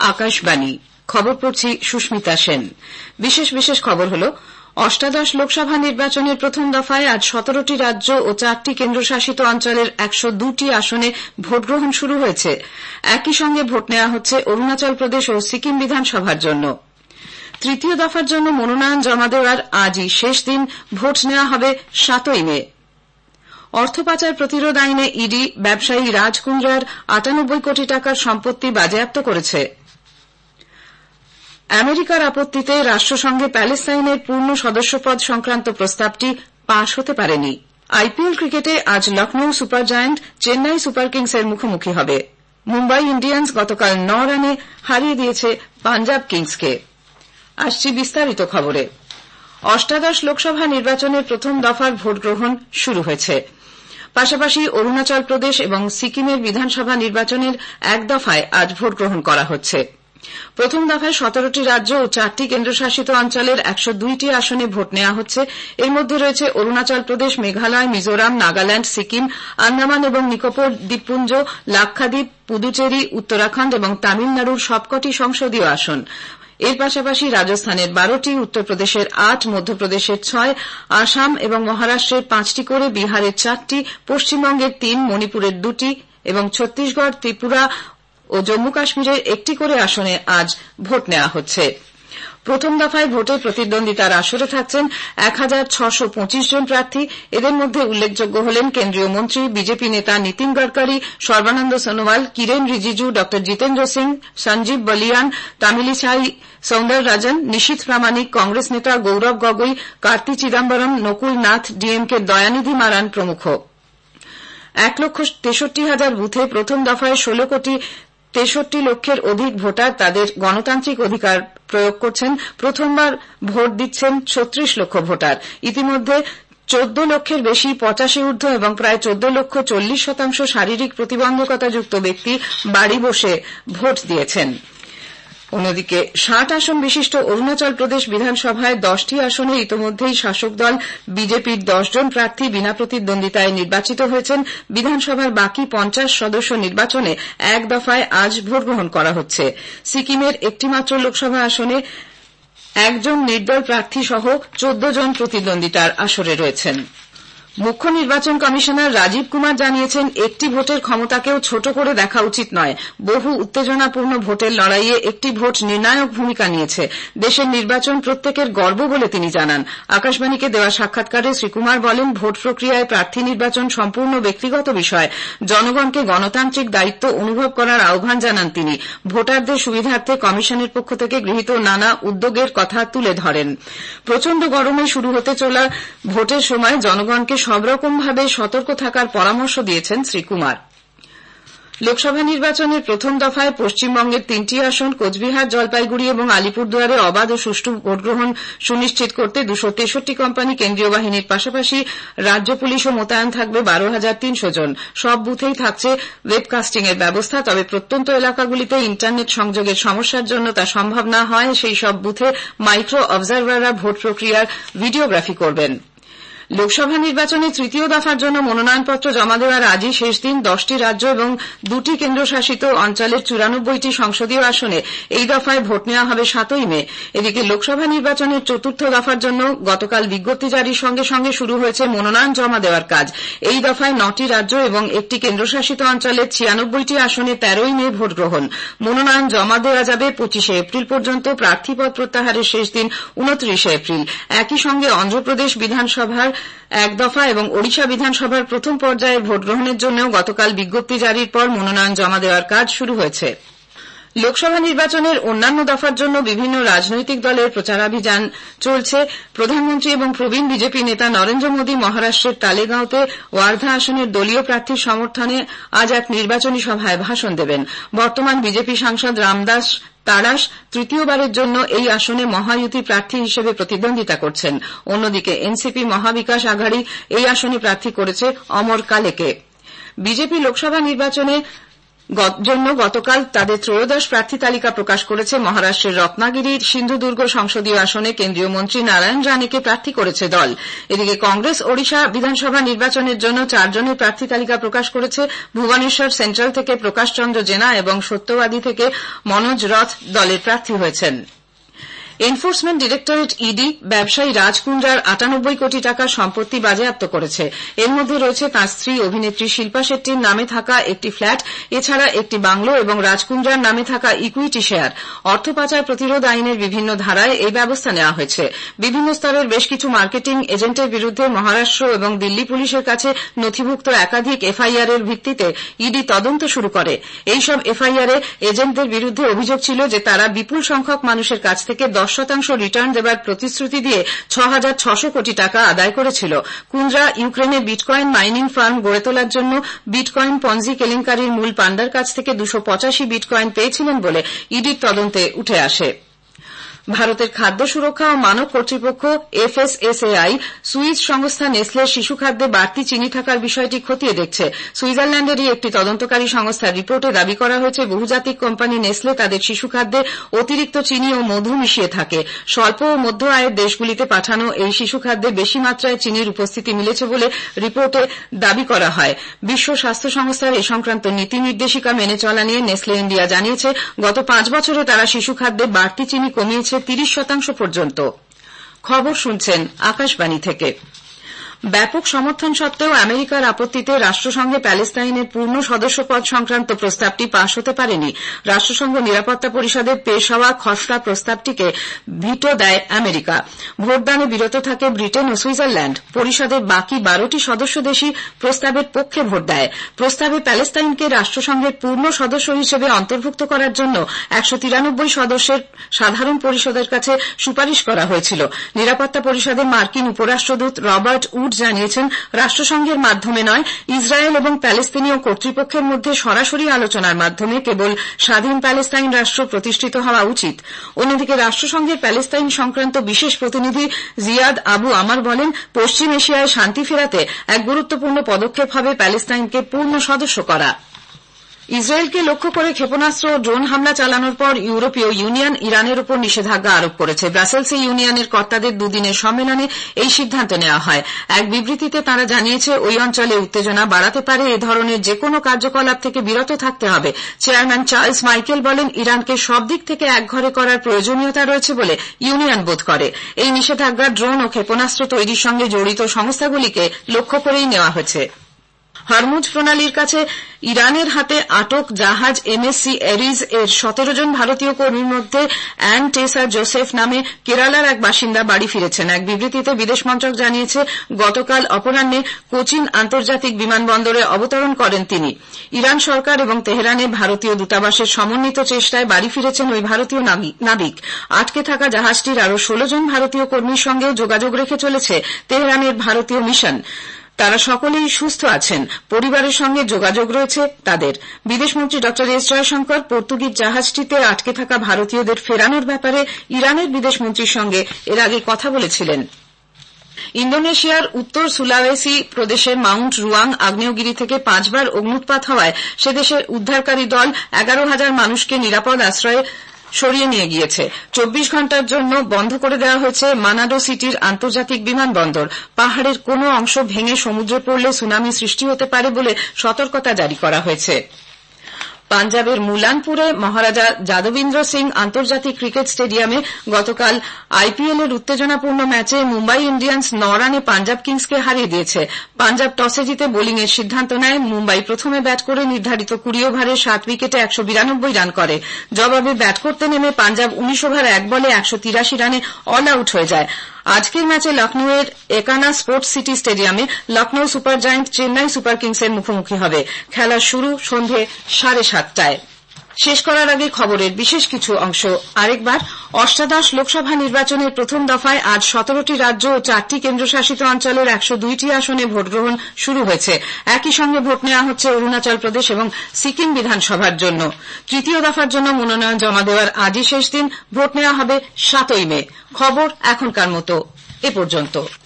আকাশবাণী খবর পড়ছি সুস্মিতা সেন। বিশেষ বিশেষ খবর হল অষ্টাদশ লোকসভা নির্বাচনের প্রথম দফায় আজ 17টি রাজ্য ও 4টি কেন্দ্রশাসিত অঞ্চলের 102টি আসনে ভোটগ্রহণ শুরু হয়েছে। একই সঙ্গে ভোট নেওয়া হচ্ছে অরুণাচল প্রদেশ ও সিকিম বিধানসভার জন্য। তৃতীয় দফার জন্য মনোনয়ন জমা দেওয়ার আজই শেষ দিন। ভোট নেওয়া হবে 7ই মে। অর্থ পাচার প্রতিরোধ আইনে ইডি ব্যবসায়ী রাজ কুন্দ্রার 98 কোটি টাকার সম্পত্তি বাজেয়াপ্ত করেছে। আমেরিকার আপত্তিতে রাষ্ট্রসংঘে প্যালেস্তাইনের পূর্ণ সদস্যপদ সংক্রান্ত প্রস্তাবটি পাস হতে পারেনি। আইপিএল ক্রিকেটে আজ Lucknow super giant Chennai super কিংসের মুখোমুখি হবে। মুম্বাই ইন্ডিয়ান্স গতকাল 9 রানে হারিয়ে দিয়েছে পাঞ্জাব কিংসকে। আসছি বিস্তারিত খবরে। অষ্টাদশ লোকসভা নির্বাচনের প্রথম দফার ভোটগ্রহণ শুরু হয়েছে। পাশাপাশি অরুণাচল প্রদেশ এবং সিকিমের বিধানসভা নির্বাচনের এক দফায় আজ ভোটগ্রহণ করা হচ্ছে। প্রথম দফায় 17টি রাজ্য ও 4টি কেন্দ্রশাসিত অঞ্চলের 102টি আসনে ভোট নেওয়া হচ্ছে। এর মধ্যে রয়েছে অরুণাচল প্রদেশ, মেঘালয়, মিজোরাম, নাগাল্যান্ড, সিকিম, আন্দামান এবং নিকোবর দ্বীপপুঞ্জ, লাক্ষাদ্বীপ, পুদুচেরি, উত্তরাখণ্ড এবং তামিলনাড়ুর সবকটি সংসদীয় আসন। এর পাশাপাশি রাজস্থানের 12টি, উত্তরপ্রদেশের 8, মধ্যপ্রদেশের 6, আসাম এবং মহারাষ্ট্রের 5টি করে, বিহারের 4টি, পশ্চিমবঙ্গের 3, মণিপুরের 2টি এবং ছত্তিশগড়, ত্রিপুরা ও জম্মু কাশ্মীরের 1টি করে আসনে আজ ভোট নেওয়া হচ্ছে। প্রথম দফায় ভোটে প্রতিদ্বন্দ্বিতার আসরে থাকছেন 1625 জন প্রার্থী। এদের মধ্যে উল্লেখযোগ্য হলেন কেন্দ্রীয় মন্ত্রী, বিজেপি নেতা নীতিন গড়করি, সর্বানন্দ সোনোয়াল, কিরেন রিজিজু, ড জিতেন্দ্র সিং, সঞ্জীব বলিয়ান, তামিলিসাই সৌন্দররাজন, নিশীথ প্রামাণিক, কংগ্রেস নেতা গৌরব গগৈ, কার্তি চিদম্বরম, নকুল নাথ, ডিএমকে দয়ানিধি মারান প্রমুখ। 1,63,000 বুথে প্রথম দফায় 16,63 লক্ষের অধিক ভোটার তাদের গণতান্ত্রিক অধিকার প্রয়োগ করছেন। প্রথমবার ভোট দিচ্ছেন 36 লক্ষ ভোটার। ইতিমধ্যে 14 লক্ষের বেশি 85 ঊর্ধ্ব এবং প্রায় 14 লক্ষ 40% শারীরিক প্রতিবন্ধকতাযুক্ত ব্যক্তি বাড়ি বসে ভোট দিয়েছেন। অন্যদিকে 60 আসন বিশিষ্ট অরুণাচল প্রদেশ বিধানসভায় 10টি আসনে ইতোমধ্যেই শাসক দল বিজেপির 10 জন প্রার্থী বিনা প্রতিদ্বন্দ্বিতায় নির্বাচিত হয়েছেন। বিধানসভার বাকি 50 সদস্য নির্বাচনে এক দফায় আজ ভোটগ্রহণ করা হচ্ছে। সিকিমের একটিমাত্র লোকসভা আসনে একজন নির্দল প্রার্থী সহ 14 জন প্রতিদ্বন্দ্বিতার আসরে রয়েছেন। মুখ্য নির্বাচন কমিশনার রাজীব কুমার জানিয়েছেন, একটি ভোটের ক্ষমতাকেও ছোট করে দেখা উচিত নয়। বহু উত্তেজনাপূর্ণ ভোটের লড়াইয়ে একটি ভোট নির্ণায়ক ভূমিকা নিয়েছে। দেশের নির্বাচন প্রত্যেকের গর্ব বলে তিনি জানান। আকাশবাণীকে দেওয়া সাক্ষাৎকারে শ্রী কুমার বলেন, ভোট প্রক্রিয়ায় প্রার্থী নির্বাচন সম্পূর্ণ ব্যক্তিগত বিষয়। জনগণকে গণতান্ত্রিক দায়িত্ব অনুভব করার আহ্বান জানান তিনি। ভোটারদের সুবিধার্থে কমিশনের পক্ষ থেকে গৃহীত নানা উদ্যোগের কথা তুলে ধরেন। প্রচণ্ড গরমে শুরু হতে চলা ভোটের সময় জনগণকে সবরকমভাবে সতর্ক থাকার পরামর্শ দিয়েছেন শ্রী কুমার। লোকসভা নির্বাচনের প্রথম দফায় পশ্চিমবঙ্গের 3টি আসন কোচবিহার, জলপাইগুড়ি এবং আলিপুরদুয়ারে অবাধ ও সুষ্ঠু ভোটগ্রহণ সুনিশ্চিত করতে 263 কোম্পানি কেন্দ্রীয় বাহিনীর পাশাপাশি রাজ্য পুলিশও মোতায়েন থাকবে 12,300 জন। সব বুথেই থাকছে ওয়েবকাস্টিং এর ব্যবস্থা। তবে প্রত্যন্ত এলাকাগুলিতে ইন্টারনেট সংযোগের সমস্যার জন্য তা সম্ভব না হয় সেই সব বুথে মাইক্রো অবজারভাররা ভোট প্রক্রিয়ার ভিডিওগ্রাফি করবেন। লোকসভা নির্বাচনে তৃতীয় দফার জন্য মনোনয়নপত্র জমা দেওয়ার আজই শেষ দিন। 10টি রাজ্য এবং 2টি কেন্দ্রশাসিত অঞ্চলের 94টি সংসদীয় আসনে এই দফায় ভোট নেওয়া হবে 7ই মে। এদিকে লোকসভা নির্বাচনের চতুর্থ দফার জন্য গতকাল বিজ্ঞপ্তি জারির সঙ্গে সঙ্গে শুরু হয়েছে মনোনয়ন জমা দেওয়ার কাজ। এই দফায় 9টি রাজ্য এবং একটি কেন্দ্রশাসিত অঞ্চলের 96টি আসনে 13ই মে ভোট গ্রহণ। মনোনয়ন জমা দেওয়া যাবে 25শে এপ্রিল পর্যন্ত। প্রার্থীপদ প্রত্যাহারের শেষ দিন 29শে এপ্রিল। একই সঙ্গে অন্ধ্রপ্রদেশ বিধানসভার এক দফা এবং ওড়িশা বিধানসভার প্রথম পর্যায়ে ভোট গ্রহণের জন্যও গতকাল বিজ্ঞপ্তি জারির পর মনোনয়ন জমা দেওয়ার কাজ শুরু হয়েছে। লোকসভা নির্বাচনের অন্যান্য দফার জন্য বিভিন্ন রাজনৈতিক দলের প্রচারাভিযান চলছে। প্রধানমন্ত্রী এবং প্রবীণ বিজেপি নেতা নরেন্দ্র মোদী মহারাষ্ট্রের তালেগাঁওতে ওয়ার্ধা আসনের দলীয় প্রার্থীর সমর্থনে আজ এক নির্বাচনী সভায় ভাষণ দেবেন। বর্তমান বিজেপি সাংসদ রামদাস তারাস তৃতীয়বারের জন্য এই আসনে মহায়ুতি প্রার্থী হিসেবে প্রতিদ্বন্দ্বিতা করছেন। অন্যদিকে এনসিপি মহাবিকাশ আঘাড়ি এই আসনে প্রার্থী করেছে অমর কালেকে। বিজেপি লোকসভা নির্বাচনে জন্য গতকাল তাদের ত্রয়োদশ প্রার্থী তালিকা প্রকাশ করেছে। মহারাষ্ট্রের রত্নাগিরির সিন্ধুদুর্গ সংসদীয় আসনে কেন্দ্রীয় মন্ত্রী নারায়ণ রানেকে প্রার্থী করেছে দল। এদিকে কংগ্রেস ওড়িশা বিধানসভা নির্বাচনের জন্য 4 জনের প্রার্থী তালিকা প্রকাশ করেছে। ভুবনেশ্বর সেন্ট্রাল থেকে প্রকাশ চন্দ্র জেনা এবং সত্যবাদী থেকে মনোজ রথ দলের প্রার্থী হয়েছেন। এনফোর্সমেন্ট ডিরেক্টরেট ইডি ব্যবসায়ী রাজ কুন্দ্রার 98 কোটি টাকার সম্পত্তি বাজেয়াপ্ত করেছে। এর মধ্যে রয়েছে তাঁর স্ত্রী অভিনেত্রী শিল্পা শেট্টির নামে থাকা একটি ফ্ল্যাট, এছাড়া একটি বাংলো এবং রাজ কুন্দ্রার নামে থাকা ইকুইটি শেয়ার। অর্থ পাচার প্রতিরোধ আইনের বিভিন্ন ধারায় এই ব্যবস্থা নেওয়া হয়েছে। বিভিন্ন স্তরের বেশ কিছু মার্কেটিং এজেন্টের বিরুদ্ধে মহারাষ্ট্র এবং দিল্লি পুলিশের কাছে নথিভুক্ত একাধিক এফআইআর এর ভিত্তিতে ইডি তদন্ত শুরু করে। এইসব এফআইআর এ এজেন্টদের বিরুদ্ধে অভিযোগ ছিল যে তারা বিপুল সংখ্যক মানুষের কাছ থেকে 10% রিটার্ন দেবার প্রতিশ্রুতি দিয়ে 6,600 কোটি টাকা আদায় করেছিল। কুন্দ্রা ইউক্রেনে বিটকয়েন মাইনিং ফার্ম গড়ে তোলার জন্য বিটকয়েন পঞ্জি কেলেঙ্কারির মূল পান্ডার কাছ থেকে 285 বিটকয়েন পেয়েছিলেন বলে ইডির তদন্তে উঠে আসে। ভারতের খাদ্য সুরক্ষা ও মানক কর্তৃপক্ষ এফএসএসএআই সুইস সংস্থা নেসলের শিশু খাদ্যে বাড়তি চিনি থাকার বিষয়টি খতিয়ে দেখছে। সুইজারল্যান্ডেরই একটি তদন্তকারী সংস্থার রিপোর্টে দাবি করা হয়েছে বহুজাতিক কোম্পানি নেসলে তাদের শিশু খাদ্যে অতিরিক্ত চিনি ও মধু মিশিয়ে থাকে। স্বল্প ও মধ্য আয়ের দেশগুলিতে পাঠানো এই শিশু খাদ্যে বেশি মাত্রায় চিনির উপস্থিতি মিলেছে বলে রিপোর্টে দাবি করা হয়। বিশ্ব স্বাস্থ্য সংস্থার এ সংক্রান্ত নীতি নির্দেশিকা মেনে চলা নিয়ে নেসলে ইন্ডিয়া জানিয়েছে গত 5 বছরে তারা শিশু খাদ্যে বাড়তি চিনি কমিয়েছে 30% পর্যন্ত। খবর শুনছেন আকাশবাণী থেকে। ব্যাপক সমর্থন সত্ত্বেও আমেরিকার আপত্তিতে রাষ্ট্রসংঘে প্যালেস্তাইনের পূর্ণ সদস্যপদ সংক্রান্ত প্রস্তাবটি পাশ হতে পারেনি। রাষ্ট্রসংঘ নিরাপত্তা পরিষদে পেশ হওয়া খসড়া প্রস্তাবটিকে ভিটো দেয় আমেরিকা। ভোটদানে বিরত থাকে ব্রিটেন ও সুইজারল্যান্ড। পরিষদের বাকি 12টি সদস্য দেশই প্রস্তাবের পক্ষে ভোট দেয়। প্রস্তাবে প্যালেস্তাইনকে রাষ্ট্রসংঘের পূর্ণ সদস্য হিসেবে অন্তর্ভুক্ত করার জন্য 193 সদস্যের সাধারণ পরিষদের কাছে সুপারিশ করা হয়েছিল। নিরাপত্তা পরিষদে মার্কিন উপরাষ্ট্রদূত রবার্ট উড জানিয়েছেন রাষ্ট্রসংঘের মাধ্যমে নয়, ইসরায়েল এবং প্যালেস্তিনীয় কর্তৃপক্ষের মধ্যে সরাসরি আলোচনার মাধ্যমে কেবল স্বাধীন প্যালেস্তাইন রাষ্ট্র প্রতিষ্ঠিত হওয়া উচিত। অন্যদিকে রাষ্ট্রসংঘের প্যালেস্তাইন সংক্রান্ত বিশেষ প্রতিনিধি জিয়াদ আবু আমার বলেন, পশ্চিম এশিয়ায় শান্তি ফেরাতে এক গুরুত্বপূর্ণ পদক্ষেপ হবে প্যালেস্তাইনকে পূর্ণ সদস্য করা। ইসরায়েলকে লক্ষ্য করে ক্ষেপণাস্ত্র ও ড্রোন হামলা চালানোর পর ইউরোপীয় ইউনিয়ন ইরানের উপর নিষেধাজ্ঞা আরোপ করেছে। ব্রাসেলসে ইউনিয়নের কর্তাদের দুদিনের সম্মেলনে এই সিদ্ধান্ত নেওয়া হয়। এক বিবৃতিতে তারা জানিয়েছে ওই অঞ্চলে উত্তেজনা বাড়াতে পারে এ ধরনের যেকোনো কার্যকলাপ থেকে বিরত থাকতে হবে। চেয়ারম্যান চার্লস মাইকেল বলেন, ইরানকে সব দিক থেকে একঘরে করার প্রয়োজনীয়তা রয়েছে বলে ইউনিয়ন বোধ করে। এই নিষেধাজ্ঞা ড্রোন ও ক্ষেপণাস্ত্র তৈরির সঙ্গে জড়িত সংস্থাগুলিকে লক্ষ্য করেই নেওয়া হয়েছে। হরমুজ প্রণালীর কাছে ইরানের হাতে আটক জাহাজ এমএসসি এরিজ এর 17 জন ভারতীয় কর্মীর মধ্যে অ্যান টেসা জোসেফ নামে কেরালার এক বাসিন্দা বাড়ি ফিরেছেন। এক বিবৃতিতে বিদেশ মন্ত্রক জানিয়েছে গতকাল অপরাহ্নে কোচিন আন্তর্জাতিক বিমানবন্দরে অবতরণ করেন তিনি। ইরান সরকার এবং তেহরানে ভারতীয় দূতাবাসের সমন্বিত চেষ্টায় বাড়ি ফিরেছেন ওই ভারতীয় নাবিক। আটকে থাকা জাহাজটির আরও 16 জন ভারতীয় কর্মীর সঙ্গে যোগাযোগ রেখে চলেছে তেহরানের ভারতীয় মিশন। তারা সকলেই সুস্থ আছেন, পরিবারের সঙ্গে যোগাযোগ রয়েছে তাদের। বিদেশমন্ত্রী ড এস জয়শঙ্কর পর্তুগিজ জাহাজটিতে আটকে থাকা ভারতীয়দের ফেরানোর ব্যাপারে ইরানের বিদেশমন্ত্রীর সঙ্গে এর আগে কথা বলেছিলেন। ইন্দোনেশিয়ার উত্তর সুলাওয়েসি প্রদেশের মাউন্ট রুয়াং আগ্নেয়গিরি থেকে 5 বার অগ্ন্যুৎপাত হওয়ায় সে দেশের উদ্ধারকারী দল 11,000 মানুষকে নিরাপদ আশ্রয়ে সরিয়ে নিয়ে গিয়েছে। 24 ঘণ্টার জন্য বন্ধ করে দেওয়া হয়েছে মানাডো সিটির আন্তর্জাতিক বিমানবন্দর। পাহাড়ের কোনো অংশ ভেঙে সমুদ্রে পড়লে সুনামি সৃষ্টি হতে পারে বলে সতর্কতা জারি করা হয়েছে। পাঞ্জাবের মুলানপুরে মহারাজা যাদবেন্দ্র সিং আন্তর্জাতিক ক্রিকেট স্টেডিয়ামে গতকাল আইপিএল এর উত্তেজনাপূর্ণ ম্যাচে মুম্বাই ইন্ডিয়ান্স 9 রানে পাঞ্জাব কিংসকে হারিয়ে দিয়েছে। পাঞ্জাব টসে জিতে বোলিং এর সিদ্ধান্ত নেয়। মুম্বাই প্রথমে ব্যাট করে নির্ধারিত 20 ওভারে 7 উইকেটে 192 রান করে। জবাবে ব্যাট করতে নেমে পাঞ্জাব 19 ওভার 1 বলে 183 রানে অল আউট হয়ে যায়। আজকের ম্যাচে লখনৌয়ের একানা স্পোর্টস সিটি স্টেডিয়ামে Lucknow super giant Chennai super কিংসের মুখোমুখি হবে। খেলা শুরু সন্ধে 7:30টায়। শেষ করার আগে খবরের বিশেষ কিছু অংশ আরেকবার। অষ্টাদশ লোকসভা নির্বাচনের প্রথম দফায় আজ 17টি রাজ্য ও 4টি কেন্দ্রশাসিত অঞ্চলের 102টি আসনে ভোটগ্রহণ শুরু হয়েছে। একই সঙ্গে ভোট নেওয়া হচ্ছে অরুণাচল প্রদেশ এবং সিকিম বিধানসভার জন্য। তৃতীয় দফার জন্য মনোনয়ন জমা দেওয়ার আজই শেষ দিন। ভোট নেওয়া হবে 7ই মে। খবর এখনকার মতো এ পর্যন্ত।